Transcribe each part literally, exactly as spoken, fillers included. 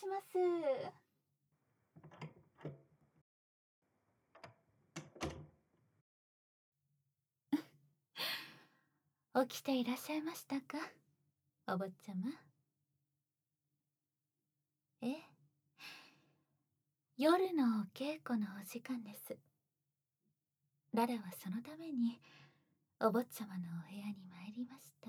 します。起きていらっしゃいましたか、お坊ちゃま。え、夜のお稽古のお時間です。ララはそのためにお坊ちゃまのお部屋に参りました。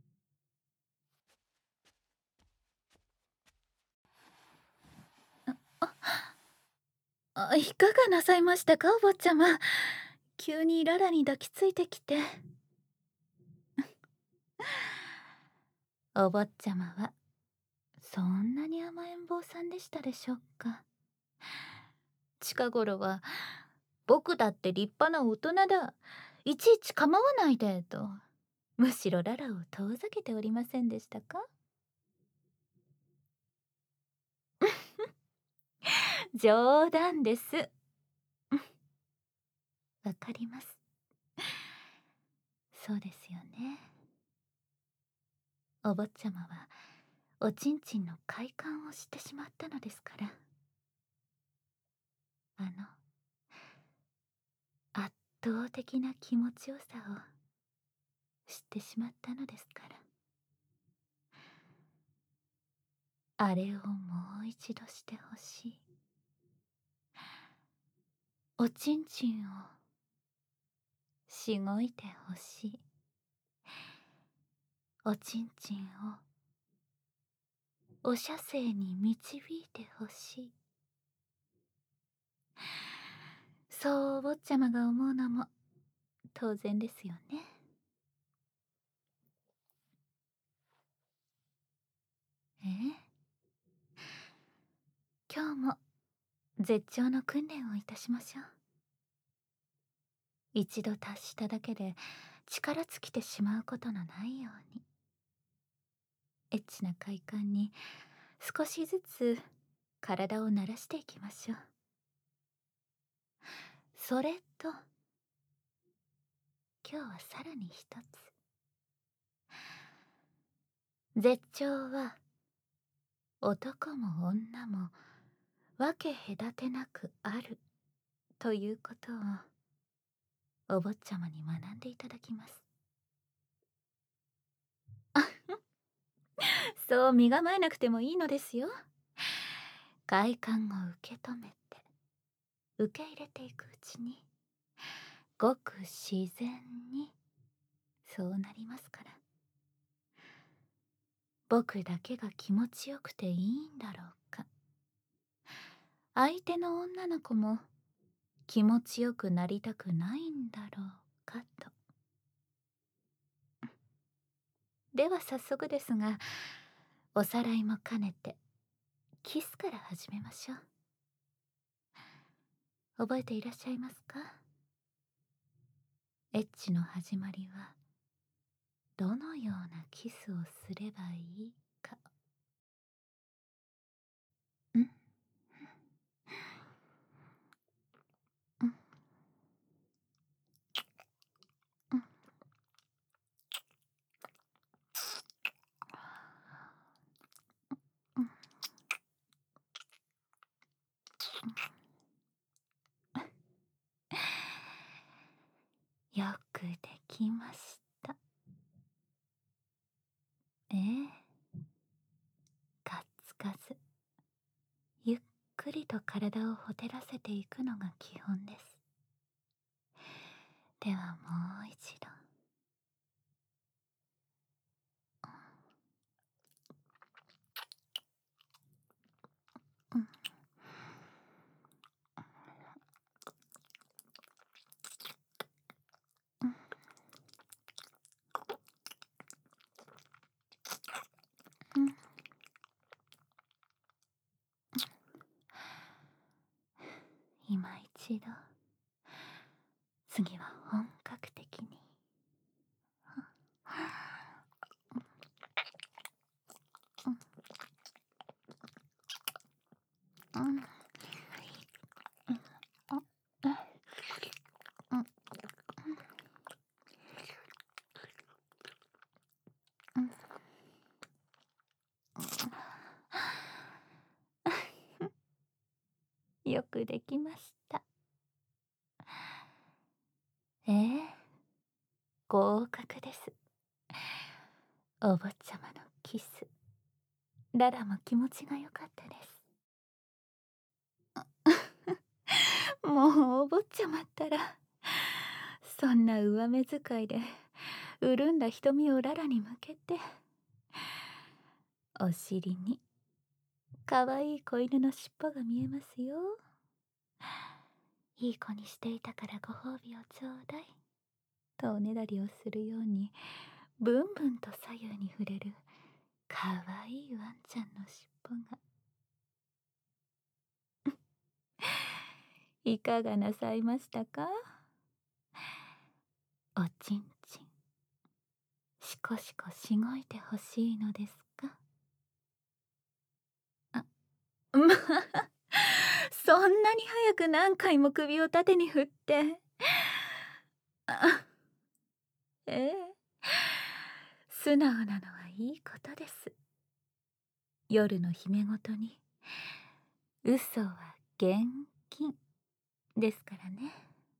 あ、いかがなさいましたか、お坊ちゃま。急にララに抱きついてきて。お坊ちゃまはそんなに甘えん坊さんでしたでしょうか。近頃は僕だって立派な大人だ、いちいち構わないでと、むしろララを遠ざけておりませんでしたか。冗談です。わかります。そうですよね。お坊ちゃまはおちんちんの快感を知ってしまったのですから。あの圧倒的な気持ちよさを知ってしまったのですから。あれをもう一度してほしい。おちんちんをしごいてほしい。おちんちんをお射精に導いてほしい。そうお坊ちゃまが思うのも当然ですよね。ええ、今日も絶頂の訓練をいたしましょう。一度達しただけで力尽きてしまうことのないように、エッチな快感に少しずつ体を慣らしていきましょう。それと今日はさらに一つ、絶頂は男も女も分け隔てなくあるということをお坊ちゃまに学んでいただきます。そう身構えなくてもいいのですよ。快感を受け止めて受け入れていくうちに、ごく自然にそうなりますから。僕だけが気持ちよくていいんだろうか、相手の女の子も気持ちよくなりたくないんだろうかと。では早速ですが、おさらいも兼ねてキスから始めましょう。覚えていらっしゃいますか。エッチの始まりはどのようなキスをすればいいか。んうんうんうん、よくできました。ええ、ガッツガツゆっくりと体をほてらせていくのが基本です。ではもう一度。うん、うん、うん、今一度。次は本格的に。うん、うん、あ、え、うん、うん、うん、 くできました。ええ、合格です。お坊ちゃまのキス、ララも気持ちが良かったです。もうお坊ちゃまったら、そんな上目遣いで潤んだ瞳をララに向けて、お尻にかわいい子犬の尻尾が見えますよ。いい子にしていたからご褒美をちょうだいとおねだりをするように、ブンブンと左右に触れるかわいいワンちゃんの尻尾が。いかがなさいましたか？おちんちん、しこしこしごいてほしいのですか？あ、まあ、そんなに早く何回も首を縦に振って。あ、ええ、素直なのはいいことです。夜の姫ごとに嘘は厳禁ですからね。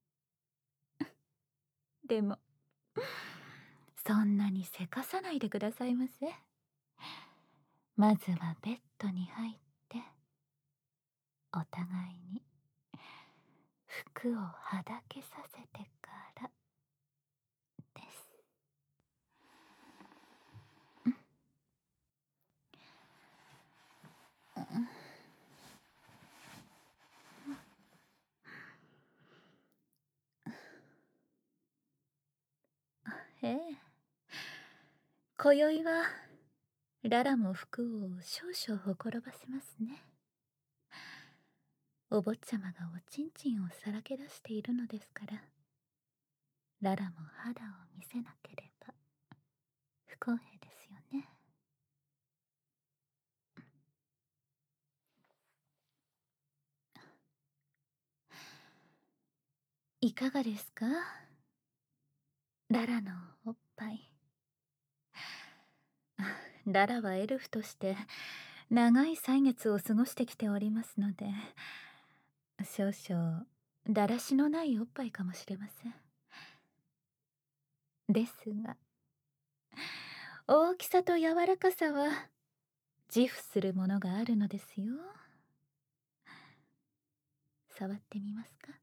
でもそんなにせかさないでくださいませ。まずはベッドに入ってお互いに服をはだけさせてからです。ええ、今宵はララも服を少々ほころばせますね。お坊ちゃまがおちんちんをさらけ出しているのですから、ララも肌を見せなければ不公平ですよね。いかがですか、ララのおっぱい。ララはエルフとして長い歳月を過ごしてきておりますので、少々だらしのないおっぱいかもしれません。ですが大きさと柔らかさは自負するものがあるのですよ。触ってみますか？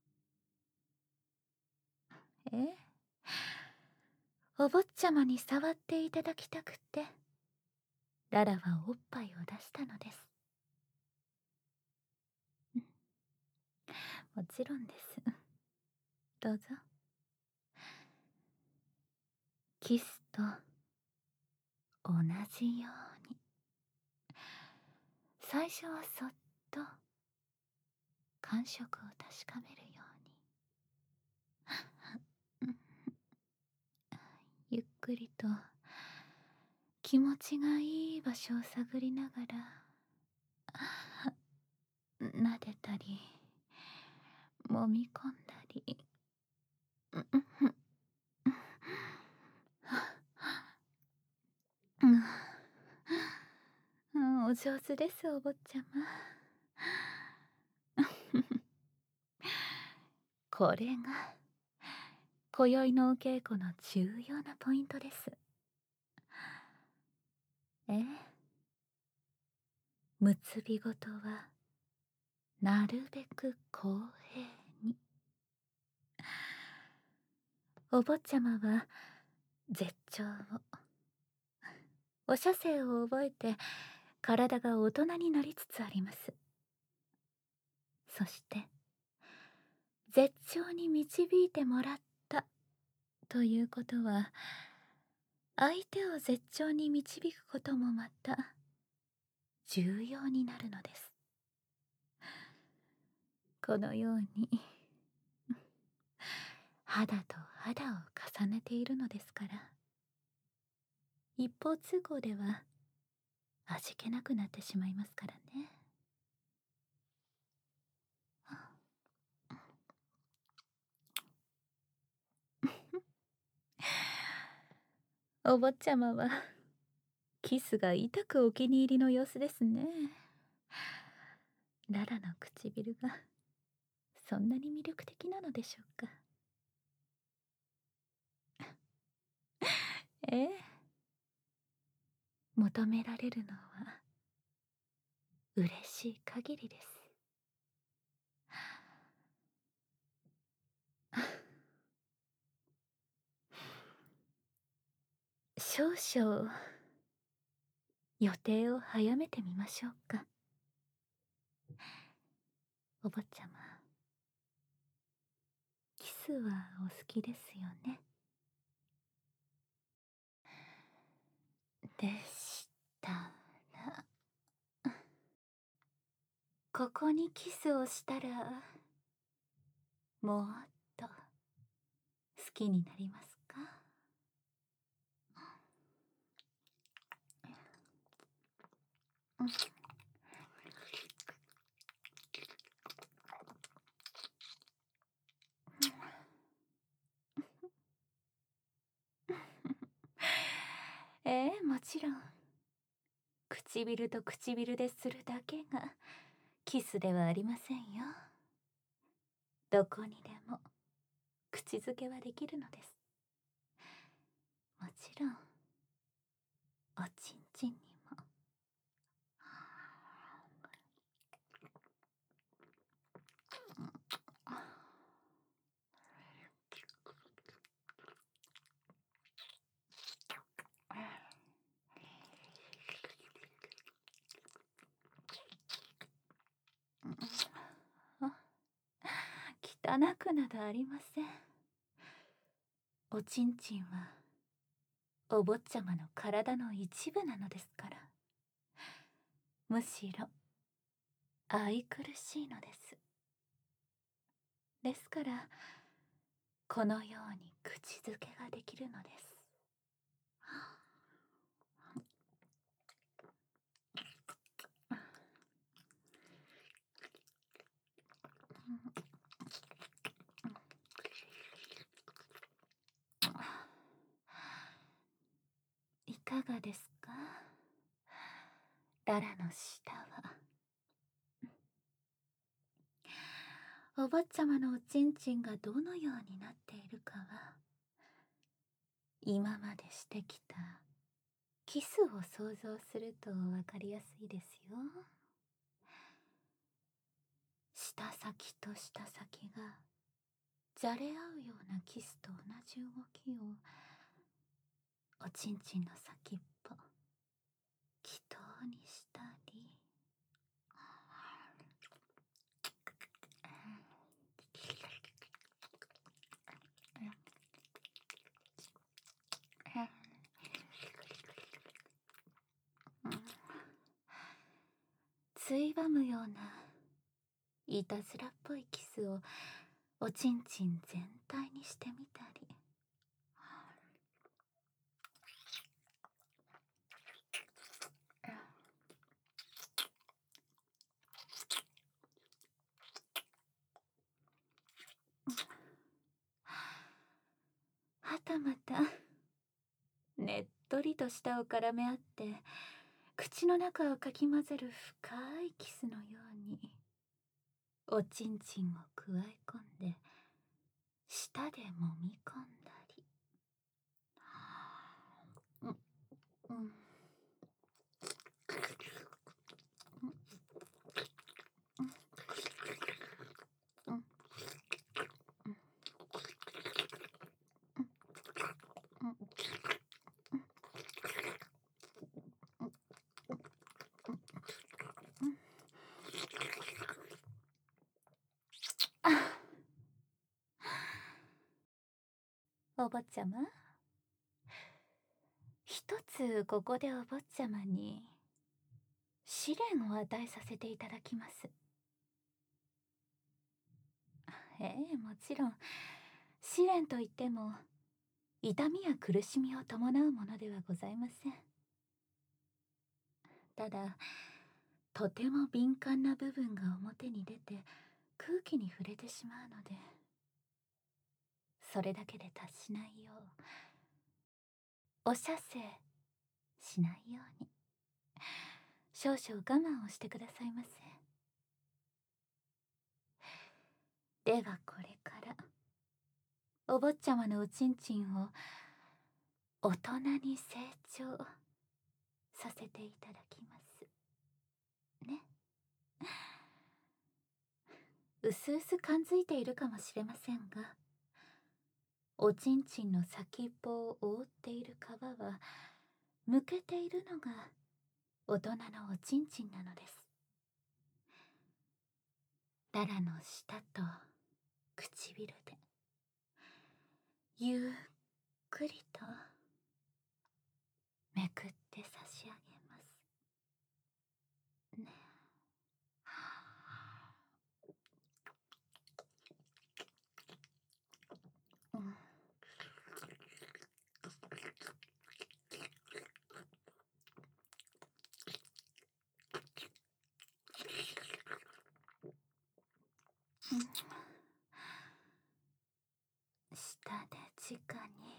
え、お坊ちゃまに触っていただきたくてララはおっぱいを出したのです。もちろんです。どうぞ。キスと同じように、最初はそっと感触を確かめるように、ゆっくりと気持ちがいい場所を探りながら撫でたり揉み込んだり。うん、お上手ですお坊ちゃま。これが今宵のお稽古の重要なポイントです。ええ、結びごとはなるべく公平に。お坊ちゃまは絶頂を、お射精を覚えて体が大人になりつつあります。そして絶頂に導いてもらったということは、相手を絶頂に導くこともまた重要になるのです。このように肌と肌を重ねているのですから、一方通行では味気なくなってしまいますからね。お坊ちゃまはキスが痛くお気に入りの様子ですね。ララの唇がそんなに魅力的なのでしょうか。ええ、求められるのは嬉しい限りです。少々予定を早めてみましょうか。お坊ちゃま、キスはお好きですよね。でしたら、ここにキスをしたらもっと好きになりますか？うん。ええ、もちろん唇と唇でするだけがキスではありませんよ。どこにでも口づけはできるのです。もちろんおちんちんにも。汚くなどありません。おちんちんはお坊ちゃまの体の一部なのですから。むしろ愛くるしいのです。ですからこのように口づけができるのです。いかがですか、ララの舌は。お坊ちゃまのおちんちんがどのようになっているかは今までしてきたキスを想像するとわかりやすいですよ。舌先と舌先がじゃれ合うようなキスと同じ動きをおちんちんの先っぽ気筒にしたり、ついばむようないたずらっぽいキスをおちんちん全体にしてみたり、はたまたねっとりと舌を絡め合って口の中をかき混ぜる深いキスのようにおちんちんをくわえ込んで舌で揉み込んだり、うん、うん、うん、お坊ちゃま、一つここでお坊ちゃまに試練を与えさせていただきます。ええ、もちろん試練といっても痛みや苦しみを伴うものではございません。ただとても敏感な部分が表に出て空気に触れてしまうので、それだけで達しないようお射精しないように少々我慢をしてくださいませ。 ではこれからお坊ちゃまのおちんちんを大人に成長させていただきますね。うすうす感づいているかもしれませんが、おちんちんの先っぽを覆っている皮はむけているのが大人のおちんちんなのです。ララの舌と唇でゆっくりとめくって差し上げますね。うん、舌で直に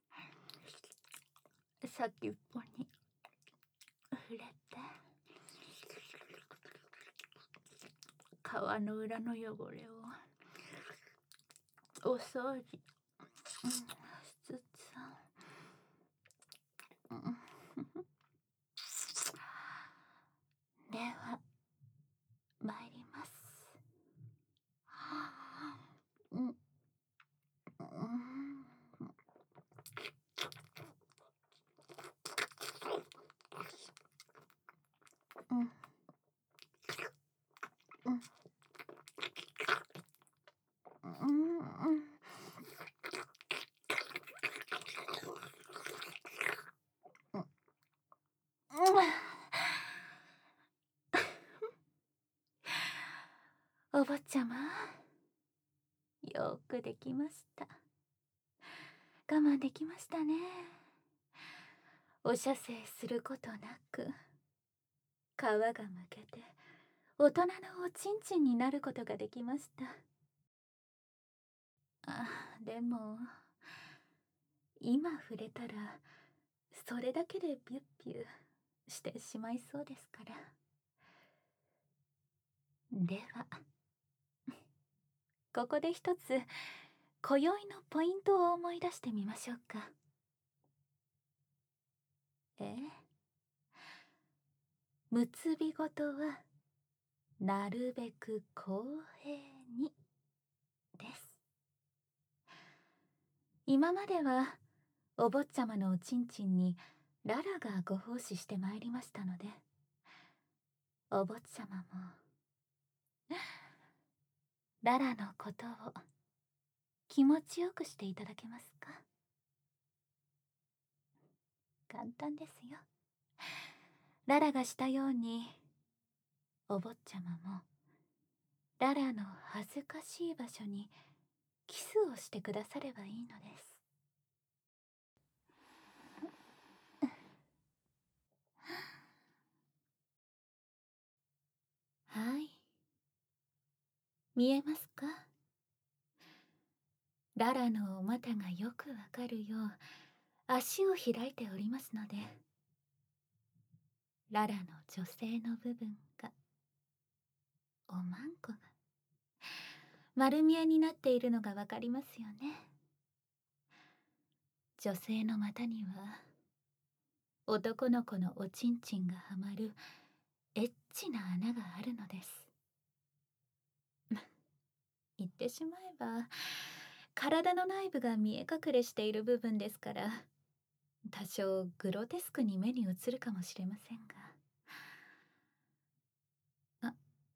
先っぽに触れて、皮の裏の汚れをお掃除、うん、しつつ、うん、では参ります。うん、うん、うん、うん、うん、お坊ちゃま、よくできました。我慢できましたね。お射精することなく皮がむけて大人のおちんちんになることができました。あ、でも今触れたらそれだけでビュッビュしてしまいそうですから。ではここで一つ今宵のポイントを思い出してみましょうか。ええ、結びごとはなるべく公平にです。今まではお坊ちゃまのおちんちんにララがご奉仕してまいりましたので、お坊ちゃまもララのことを気持ちよくしていただけますか？簡単ですよ。ララがしたようにお坊ちゃまもララの恥ずかしい場所にキスをしてくださればいいのです。はい、見えますか？ララのお股がよくわかるよう足を開いておりますので、ララの女性の部分が、おまんこが丸見えになっているのがわかりますよね。女性の股には男の子のおちんちんがはまるエッチな穴があるのです。言ってしまえば体の内部が見え隠れしている部分ですから、多少グロテスクに目に映るかもしれませんが、あ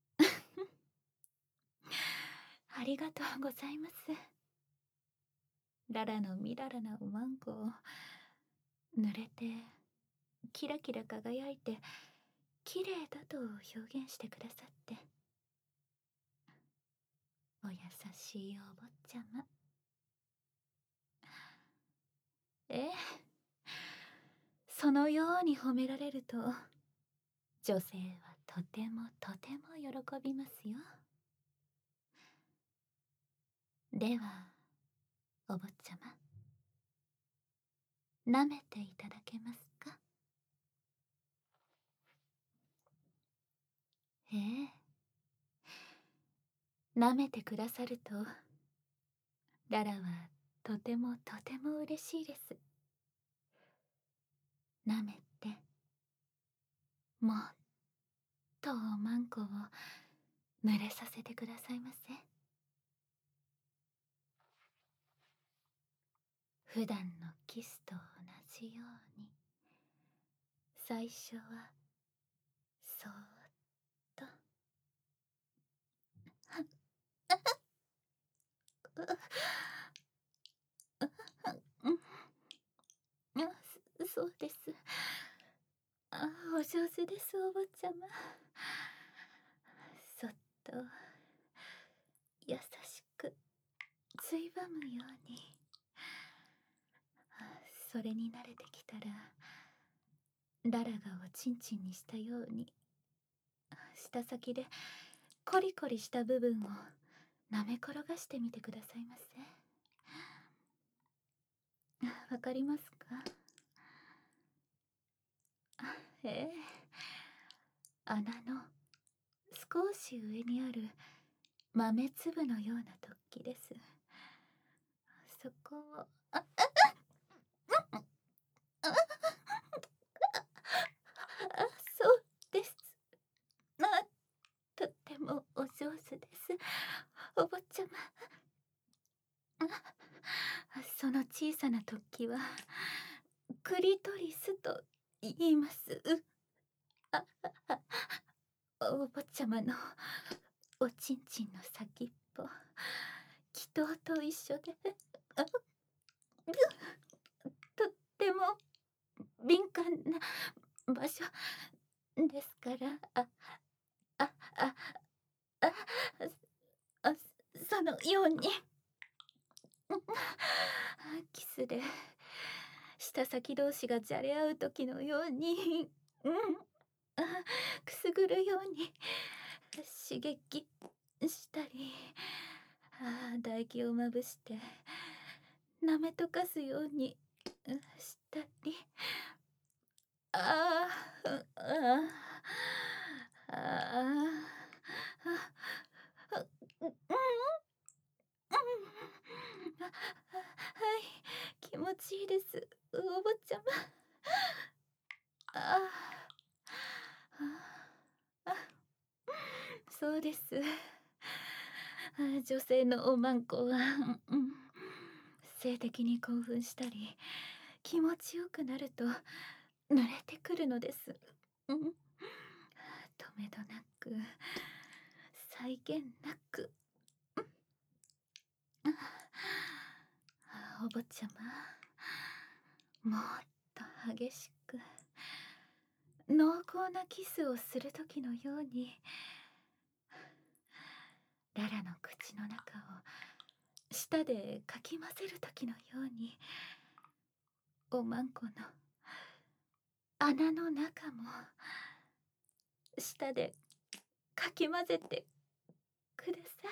ありがとうございます。ララのみららなおまんこを濡れてキラキラ輝いて綺麗だと表現してくださって、お優しいお坊ちゃま。ええ、そのように褒められると女性はとてもとても喜びますよ。ではお坊ちゃま、舐めていただけますか？ええ、 舐めてくださると、ララはとてもとても嬉しいです。舐めて、もっとおまんこを濡れさせてくださいませ。普段のキスと同じように、最初はそーっと。あ、そそうです。あ、お上手です、お坊ちゃま。そっと優しくついばむように。それに慣れてきたら、ララがおちんちんにしたように、舌先でコリコリした部分を舐め転がしてみてくださいませ。わかりますか？ええ、穴の少し上にある豆粒のような突起です。そこを、あ、あ、あ、あ、そうです。あ、とってもお上手です、お坊ちゃま。あ、その小さな突起はクリトリスと言います。あ、あ、お坊ちゃまのおちんちんの先っぽ、祈祷と一緒で、あ、とっても敏感な場所ですから、あ、あ、あ、あ、あ、そのようにキスで舌先同士がじゃれ合う時のように、うん、くすぐるように刺激したり、あ、唾液をまぶして舐め溶かすようにしたり、ああ、ああ、ああ、うん、うん、はい、気持ちいいです、お坊ちゃま。ああ、あ、そうです。女性のおまんこは、うん、性的に興奮したり気持ちよくなると濡れてくるのです。うん、止めどなく、際限なく。お坊ちゃま、もっと激しく濃厚なキスをする時のように、ララの口の中を舌でかき混ぜる時のように、おまんこの穴の中も舌でかき混ぜてくださ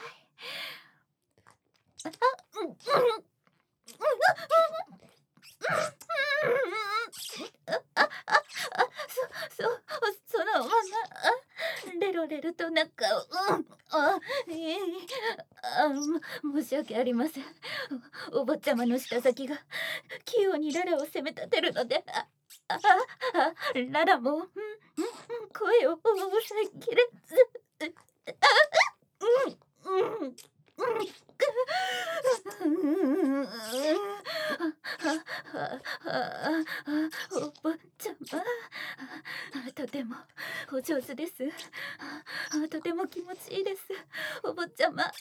い。あ、うん、うん、あ、あ、あ、そ、そ、そのまま、あ、レロレロと中を、うん、あ、ええ、あ、申し訳ありません。お坊ちゃまの舌先が器用にララを責め立てるので、あ、あ、あ、ララも、うん、うん、声を抑えきれず、うん、うん、うん。お坊ちゃま、とてもお上手です。とても気持ちいいです、お坊ちゃま。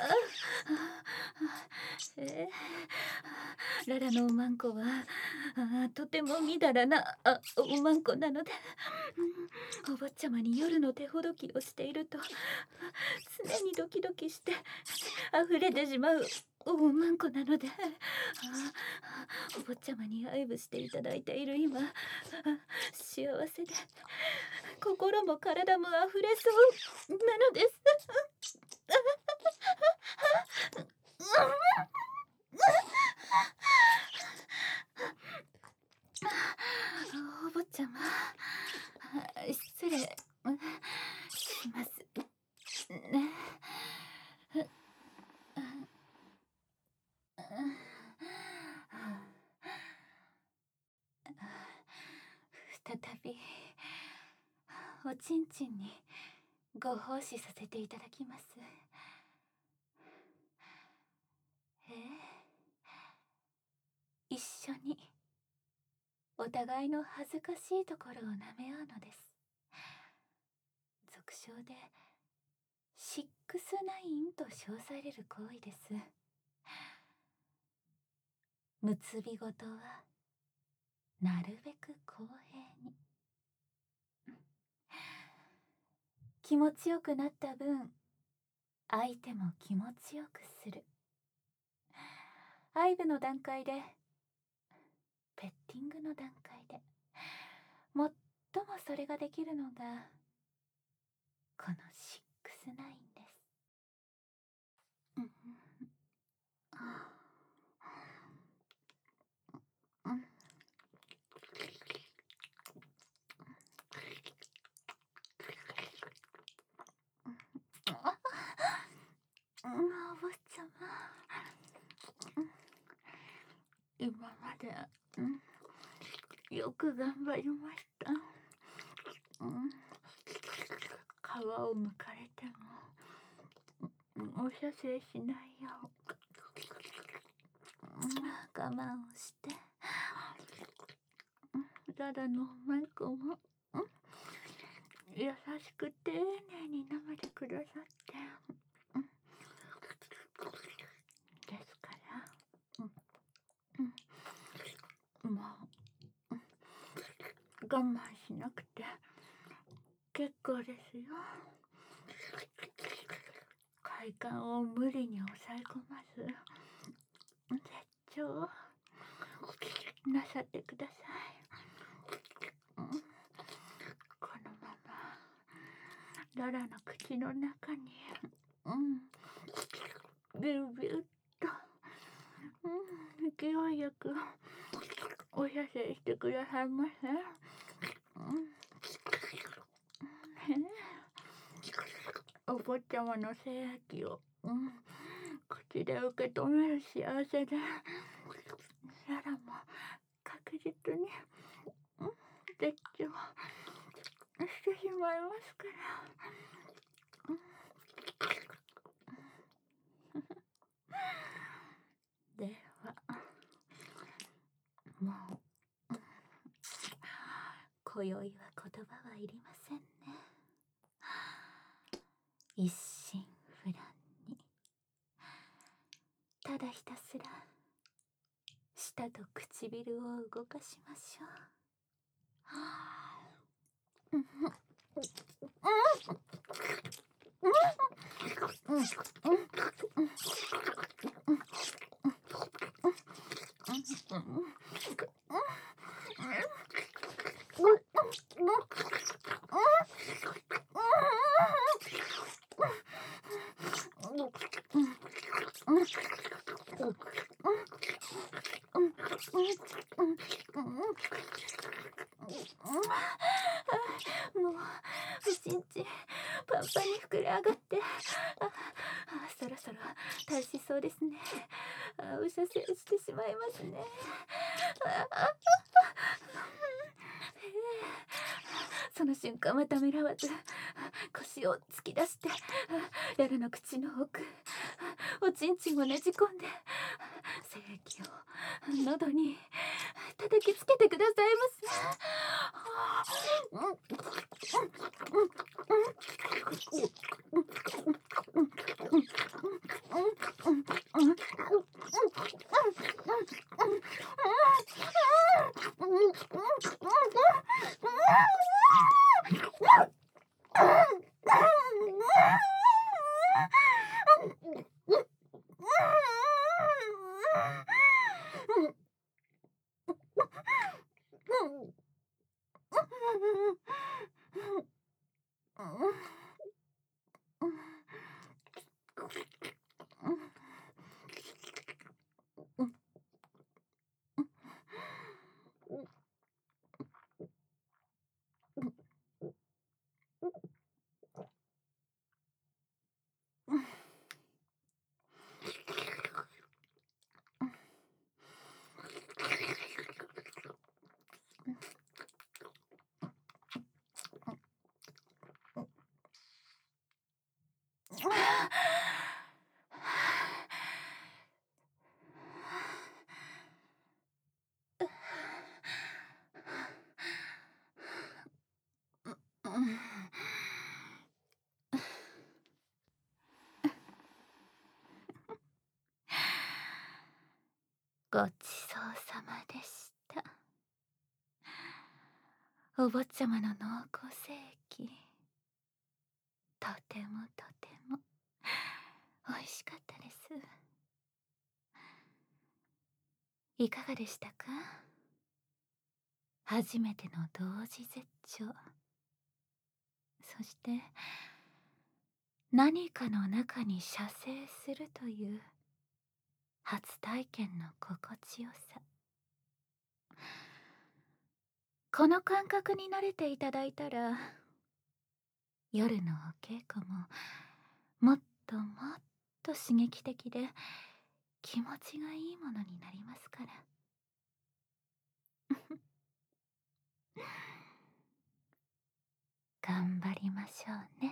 えー、ララのおまんこはとてもみだらなおまんこなので、お坊ちゃまに夜の手ほどきをしていると常にドキドキして溢れてしまうおまんこなので、お坊ちゃまに愛撫していただいている今、幸せで心も体も溢れそうなのです。お坊ちゃま、失礼しますね。 おちんちんにご奉仕させていただきます。ええ、一緒にお互いの恥ずかしいところを舐め合うのです。俗称でシックスナインと称される行為です。結びごとはなるべく公平に。気持ちよくなった分、相手も気持ちよくする。愛撫の段階で、ペッティングの段階で、最もそれができるのがこのシックスナインです。うん、うん、お坊ちゃま、今まで、うん、よく頑張りました。うん、皮をむかれてもお射精しないよう、うん、我慢をして、ララのマイクも、うん、優しく丁寧に舐めてくださって、うん、ですから、うんうん、もう、うん、我慢しなくて結構ですよ。快感を無理に抑え込まず、絶頂なさってください。うん、このままララの口の中に、うん、ビュービューっと、うん、勢いよくお射精してくださいませ。うん、お坊ちゃまの精液を、うん、口で受け止める幸せで、ララも確実に、うん、絶頂してしまいますから。うん、では、もう、今宵は言葉はいりませんね。一心不乱に、ただひたすら舌と唇を動かしましょう。うんうんうんもうおちんちんパンパンに膨れ上がって、ああ、そろそろ大しそうですね。あ、お射精してしまいますね。ああ、その瞬間はためらわず腰を突き出して、ララの口の奥、おちんちんをねじ込んで精液を喉に叩きつけてくださいまごちそうさまでした。お坊ちゃまの濃厚精液、とてもとても美味しかったです。いかがでしたか？初めての同時絶頂、そして何かの中に射精するという初体験の心地よさ。この感覚に慣れていただいたら、夜のお稽古ももっともっと刺激的で気持ちがいいものになりますから。頑張りましょうね。